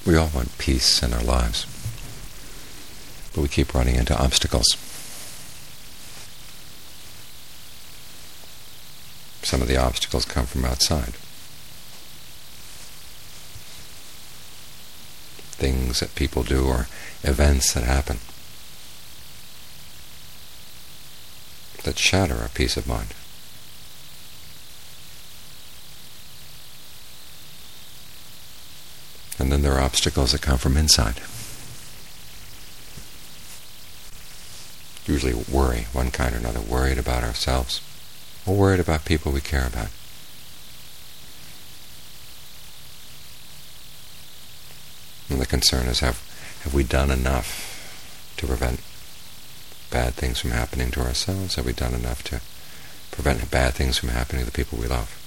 We all want peace in our lives, but we keep running into obstacles. Some of the obstacles come from outside. Things that people do or events that happen that shatter our peace of mind. And then there are obstacles that come from inside. Usually worry, one kind or another, worried about ourselves, or worried about people we care about. And the concern is, have we done enough to prevent bad things from happening to ourselves? Have we done enough to prevent bad things from happening to the people we love?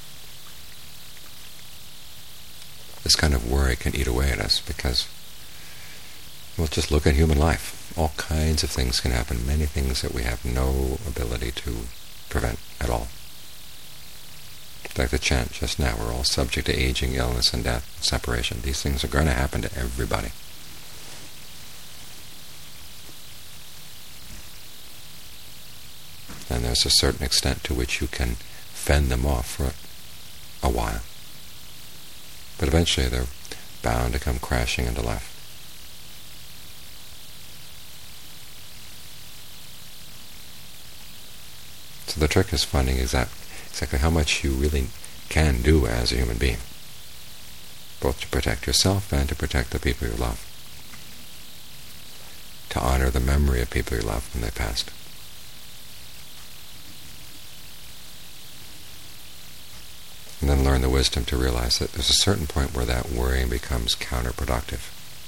This kind of worry can eat away at us because, well, just look at human life. All kinds of things can happen, many things that we have no ability to prevent at all. Like the chant just now, we're all subject to aging, illness, and death, separation. These things are going to happen to everybody. And there's a certain extent to which you can fend them off for a while. But eventually they're bound to come crashing into life. So the trick is finding exactly how much you really can do as a human being, both to protect yourself and to protect the people you love, to honor the memory of people you love when they passed. And then learn the wisdom to realize that there's a certain point where that worrying becomes counterproductive.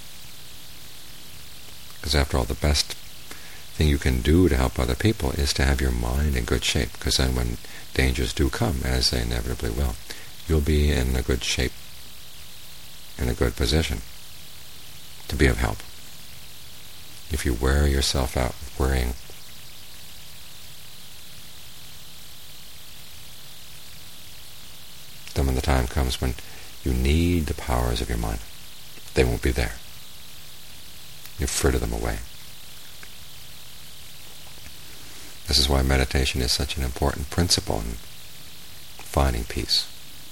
Because after all, the best thing you can do to help other people is to have your mind in good shape, because then when dangers do come, as they inevitably will, you'll be in a good shape, in a good position to be of help. If you wear yourself out worrying, then when the time comes when you need the powers of your mind, they won't be there. You've frittered them away. This is why meditation is such an important principle in finding peace.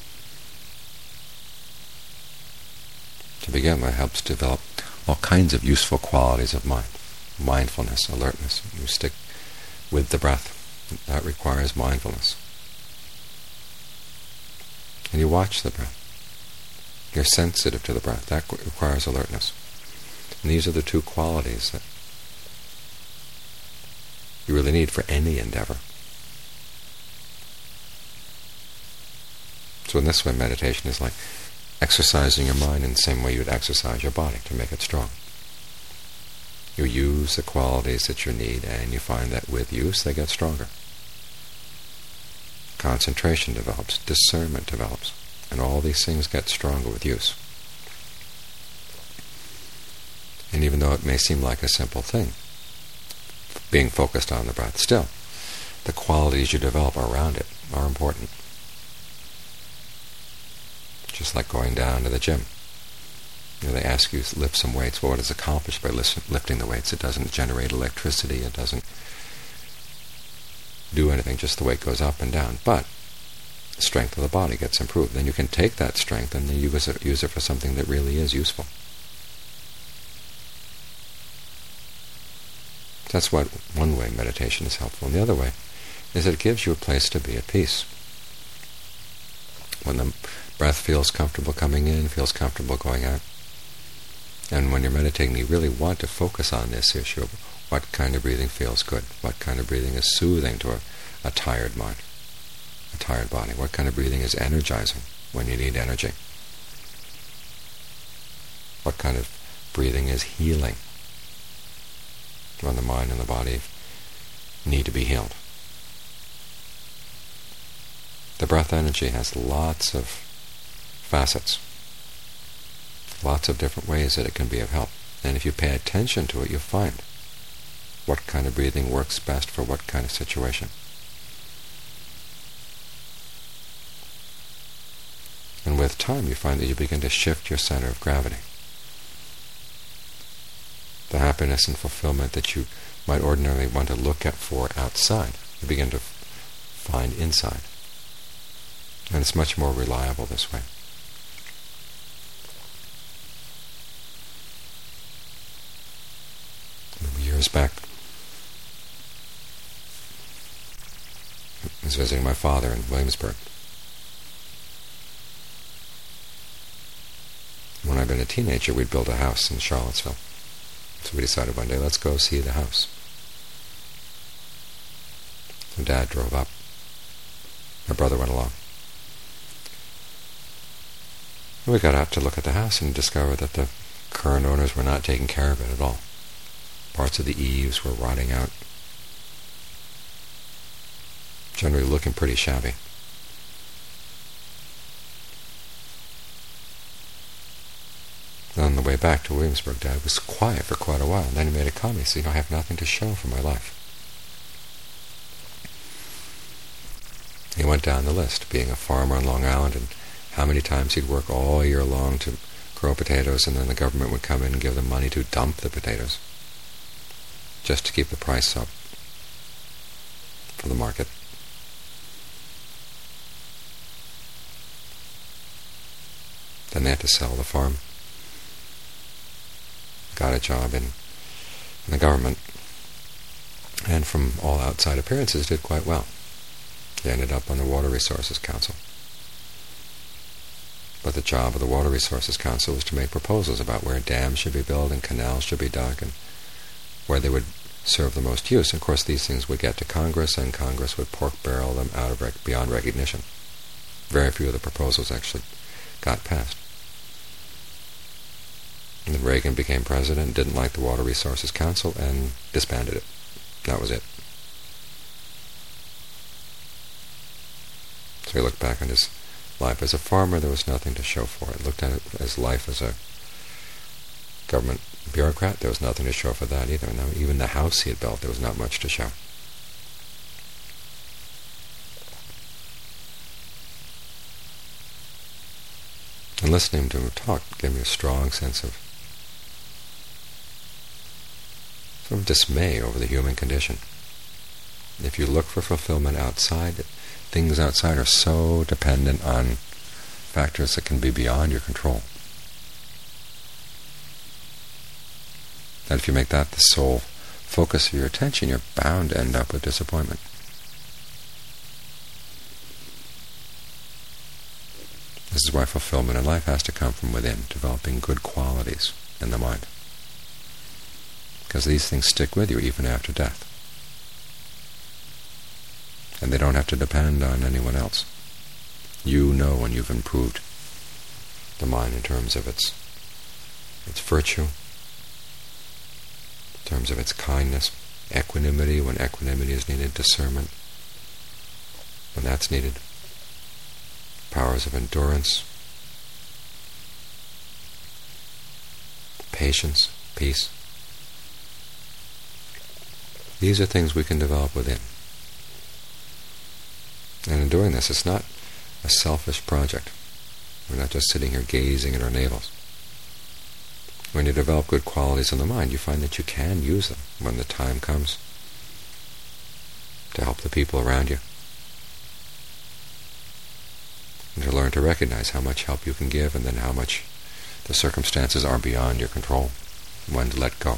To begin with, it helps develop all kinds of useful qualities of mind. Mindfulness, alertness. You stick with the breath. That requires mindfulness. And you watch the breath. You're sensitive to the breath. That requires alertness. And these are the two qualities that you really need for any endeavor. So in this way, meditation is like exercising your mind in the same way you would exercise your body to make it strong. You use the qualities that you need, and you find that with use they get stronger. Concentration develops, discernment develops, and all these things get stronger with use. And even though it may seem like a simple thing, being focused on the breath, still, the qualities you develop around it are important. Just like going down to the gym. They ask you to lift some weights. Well, what is accomplished by lifting the weights? It doesn't generate electricity. It doesn't do anything. Just the weight goes up and down. But the strength of the body gets improved. Then you can take that strength and use it for something that really is useful. That's one way meditation is helpful. And the other way is it gives you a place to be at peace. When the breath feels comfortable coming in, feels comfortable going out, and when you're meditating, you really want to focus on this issue of what kind of breathing feels good, what kind of breathing is soothing to a tired mind, a tired body, what kind of breathing is energizing when you need energy, what kind of breathing is healing when the mind and the body need to be healed. The breath energy has lots of facets, lots of different ways that it can be of help. And if you pay attention to it, you'll find what kind of breathing works best for what kind of situation. And with time, you find that you begin to shift your center of gravity. the happiness and fulfillment that you might ordinarily want to look at for outside, you begin to find inside. And it's much more reliable this way. Years back, I was visiting my father in Williamsburg. When I'd been a teenager, we'd built a house in Charlottesville. So we decided one day, let's go see the house. So Dad drove up. My brother went along. And we got out to look at the house and discovered that the current owners were not taking care of it at all. Parts of the eaves were rotting out, generally looking pretty shabby. And on the way back to Williamsburg, Dad was quiet for quite a while, and then he made a comment. He said, I have nothing to show for my life. He went down the list, being a farmer on Long Island, and how many times he'd work all year long to grow potatoes, and then the government would come in and give them money to dump the potatoes, just to keep the price up for the market. Then they had to sell the farm. Got a job in the government, and from all outside appearances did quite well. He ended up on the Water Resources Council. But the job of the Water Resources Council was to make proposals about where dams should be built and canals should be dug and where they would serve the most use. And of course, these things would get to Congress, and Congress would pork barrel them out of beyond recognition. Very few of the proposals actually got passed. And then Reagan became president, didn't like the Water Resources Council, and disbanded it. That was it. So he looked back on his life as a farmer. There was nothing to show for it. Looked at it as life as a government bureaucrat. There was nothing to show for that either. Now, even the house he had built, there was not much to show. And listening to him talk gave me a strong sense of sort of dismay over the human condition. If you look for fulfillment outside, things outside are so dependent on factors that can be beyond your control, that if you make that the sole focus of your attention, you're bound to end up with disappointment. This is why fulfillment in life has to come from within, developing good qualities in the mind. Because these things stick with you even after death. And they don't have to depend on anyone else. You know when you've improved the mind in terms of its virtue, in terms of its kindness, equanimity when equanimity is needed, discernment when that's needed, powers of endurance, patience, peace. These are things we can develop within. And in doing this, it's not a selfish project. We're not just sitting here gazing at our navels. When you develop good qualities in the mind, you find that you can use them when the time comes to help the people around you. And to learn to recognize how much help you can give, and then how much the circumstances are beyond your control, and when to let go.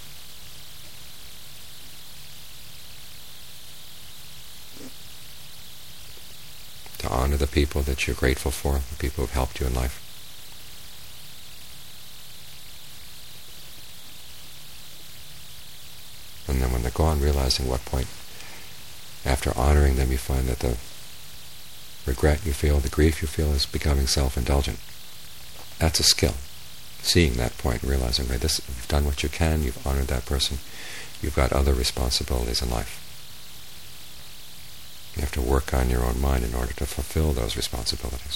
To honor the people that you're grateful for, the people who've helped you in life. And then when they're gone, realizing what point, after honoring them, you find that the regret you feel, the grief you feel is becoming self-indulgent. That's a skill. Seeing that point and realizing, right, this, you've done what you can, you've honored that person, you've got other responsibilities in life. You have to work on your own mind in order to fulfill those responsibilities.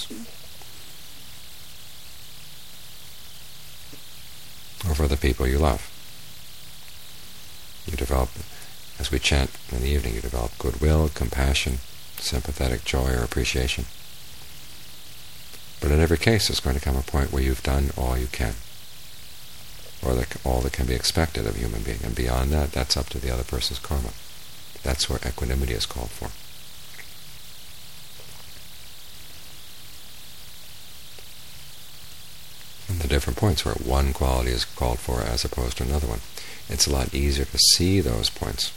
Or for the people you love. You develop, as we chant in the evening, you develop goodwill, compassion, sympathetic joy or appreciation. But in every case, there's going to come a point where you've done all you can. or all that can be expected of a human being. And beyond that, that's up to the other person's karma. That's where equanimity is called for. And the different points where one quality is called for as opposed to another one. It's a lot easier to see those points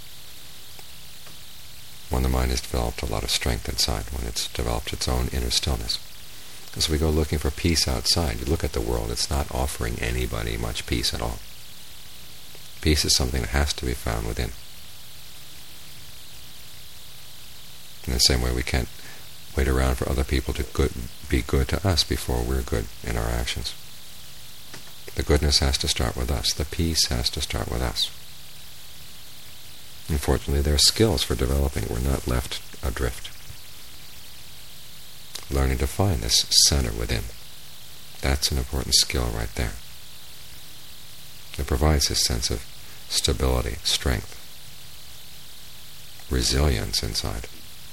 when the mind has developed a lot of strength inside, when it's developed its own inner stillness. As we go looking for peace outside, you look at the world, it's not offering anybody much peace at all. Peace is something that has to be found within. In the same way, we can't wait around for other people to be good to us before we're good in our actions. The goodness has to start with us. The peace has to start with us. Unfortunately, there are skills for developing. We're not left adrift. Learning to find this center within. That's an important skill right there. It provides this sense of stability, strength, resilience inside.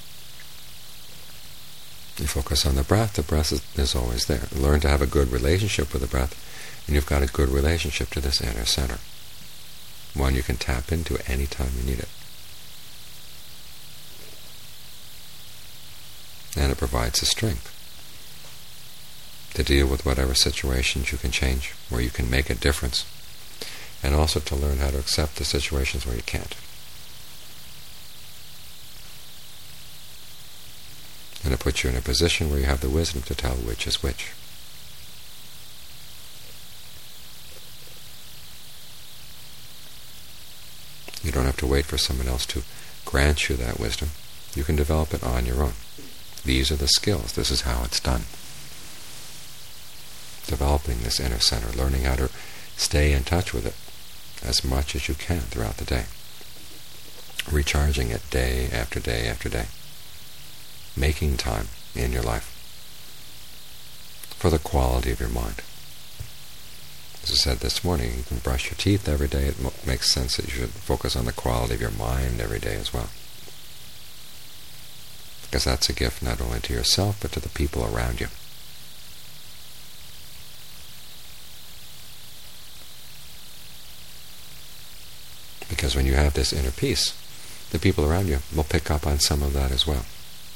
You focus on the breath is always there. Learn to have a good relationship with the breath, and you've got a good relationship to this inner center. One you can tap into any time you need it. And it provides the strength to deal with whatever situations you can change, where you can make a difference, and also to learn how to accept the situations where you can't. And it puts you in a position where you have the wisdom to tell which is which. You don't have to wait for someone else to grant you that wisdom. You can develop it on your own. These are the skills. This is how it's done. Developing this inner center, learning how to stay in touch with it as much as you can throughout the day. Recharging it day after day after day. Making time in your life for the quality of your mind. As I said this morning, you can brush your teeth every day. It makes sense that you should focus on the quality of your mind every day as well. Because that's a gift not only to yourself, but to the people around you. Because when you have this inner peace, the people around you will pick up on some of that as well.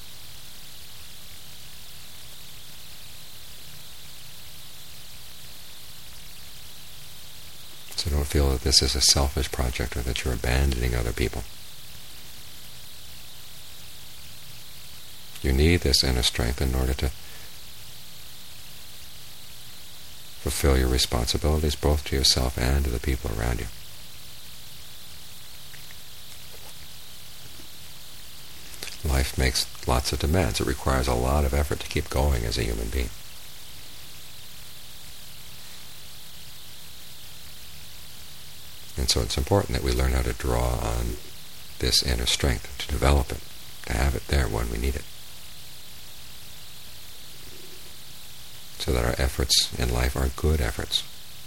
So don't feel that this is a selfish project or that you're abandoning other people. You need this inner strength in order to fulfill your responsibilities both to yourself and to the people around you. Life makes lots of demands. It requires a lot of effort to keep going as a human being. And so it's important that we learn how to draw on this inner strength, to develop it, to have it there when we need it. So that our efforts in life are good efforts.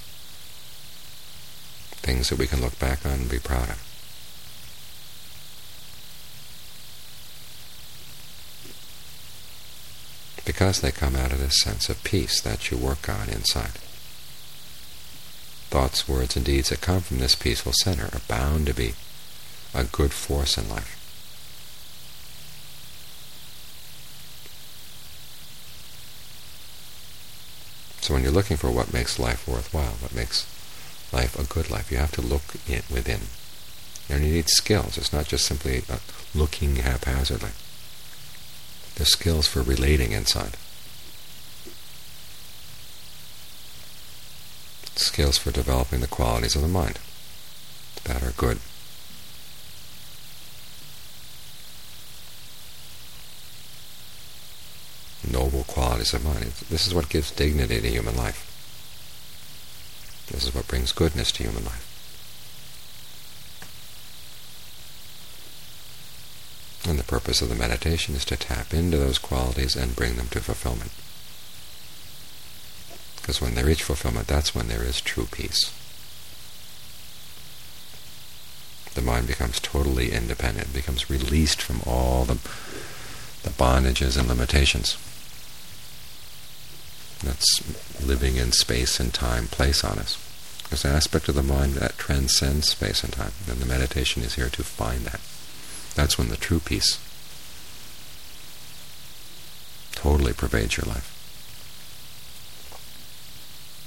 Things that we can look back on and be proud of. Because they come out of this sense of peace that you work on inside. Thoughts, words, and deeds that come from this peaceful center are bound to be a good force in life. So when you're looking for what makes life worthwhile, what makes life a good life, you have to look within. And you need skills. It's not just simply looking haphazardly. There's skills for relating inside. Skills for developing the qualities of the mind that are good. Noble qualities of mind. This is what gives dignity to human life. This is what brings goodness to human life. And the purpose of the meditation is to tap into those qualities and bring them to fulfillment. Because when they reach fulfillment, that's when there is true peace. The mind becomes totally independent, becomes released from all the bondages and limitations that's living in space and time place on us. There's an aspect of the mind that transcends space and time, and the meditation is here to find that. That's when the true peace totally pervades your life.